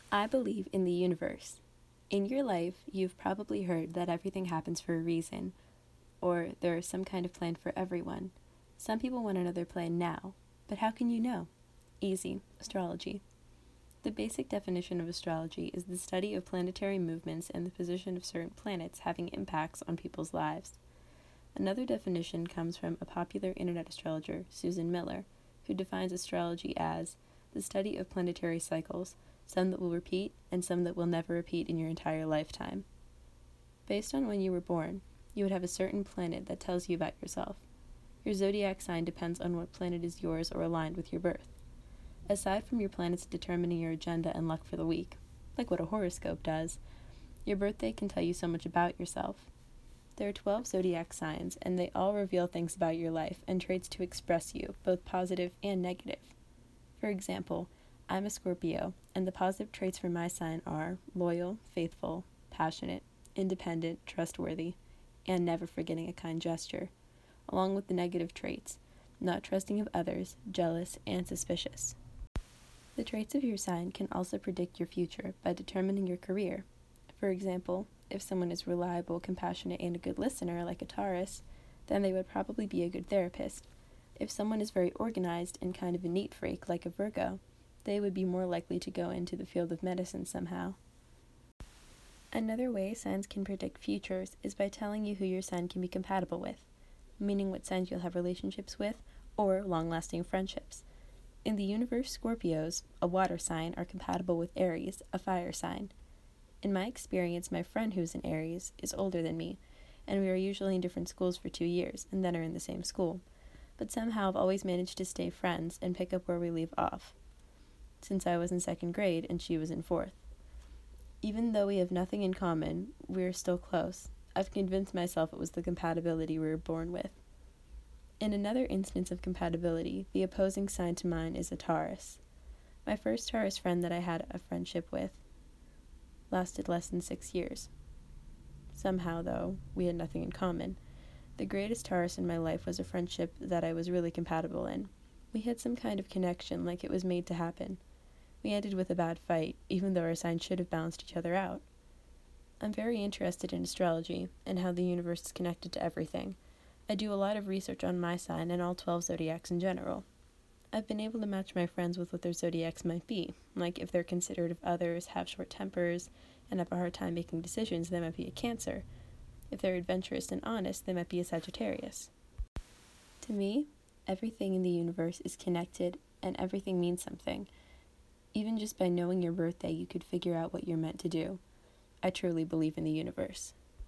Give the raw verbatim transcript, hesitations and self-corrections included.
I believe in the universe. In your life, you've probably heard that everything happens for a reason, or there is some kind of plan for everyone. Some people want another plan now, but how can you know? Easy. Astrology. The basic definition of astrology is the study of planetary movements and the position of certain planets having impacts on people's lives. Another definition comes from a popular internet astrologer, Susan Miller, who defines astrology as the study of planetary cycles, some that will repeat and some that will never repeat in your entire lifetime. Based on when you were born, you would have a certain planet that tells you about yourself. Your zodiac sign depends on what planet is yours or aligned with your birth. Aside from your planets determining your agenda and luck for the week, like what a horoscope does, your birthday can tell you so much about yourself. There are twelve zodiac signs, and they all reveal things about your life and traits to express you, both positive and negative. For example, I'm a Scorpio, and the positive traits for my sign are loyal, faithful, passionate, independent, trustworthy, and never forgetting a kind gesture, along with the negative traits, not trusting of others, jealous, and suspicious. The traits of your sign can also predict your future by determining your career. For example, if someone is reliable, compassionate, and a good listener, like a Taurus, then they would probably be a good therapist. If someone is very organized and kind of a neat freak, like a Virgo, they would be more likely to go into the field of medicine somehow. Another way signs can predict futures is by telling you who your sign can be compatible with, meaning what signs you'll have relationships with or long-lasting friendships. In the universe, Scorpios, a water sign, are compatible with Aries, a fire sign. In my experience, my friend who's an Aries is older than me, and we are usually in different schools for two years and then are in the same school, but somehow I've always managed to stay friends and pick up where we leave off, since I was in second grade and she was in fourth. Even though we have nothing in common, we are still close. I've convinced myself it was the compatibility we were born with. In another instance of compatibility, the opposing sign to mine is a Taurus. My first Taurus friend that I had a friendship with lasted less than six years. Somehow, though, we had nothing in common. The greatest Taurus in my life was a friendship that I was really compatible in. We had some kind of connection, like it was made to happen. We ended with a bad fight, even though our signs should have balanced each other out. I'm very interested in astrology and how the universe is connected to everything. I do a lot of research on my sign and all twelve zodiacs in general. I've been able to match my friends with what their zodiacs might be, like if they're considerate of others, have short tempers, and have a hard time making decisions, they might be a Cancer. If they're adventurous and honest, they might be a Sagittarius. To me, everything in the universe is connected and everything means something. Even just by knowing your birthday, you could figure out what you're meant to do. I truly believe in the universe.